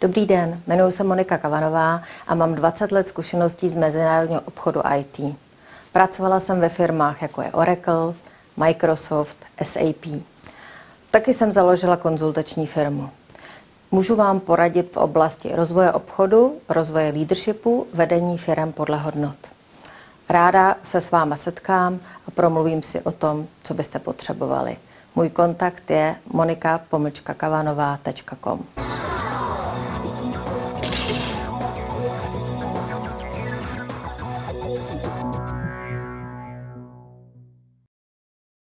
Dobrý den, jmenuji se Monika Kavanová a mám 20 let zkušeností z mezinárodního obchodu IT. Pracovala jsem ve firmách jako je Oracle, Microsoft, SAP. Taky jsem založila konzultační firmu. Můžu vám poradit v oblasti rozvoje obchodu, rozvoje leadershipu, vedení firem podle hodnot. Ráda se s váma setkám a promluvím si o tom, co byste potřebovali. Můj kontakt je monika@kavanová.com.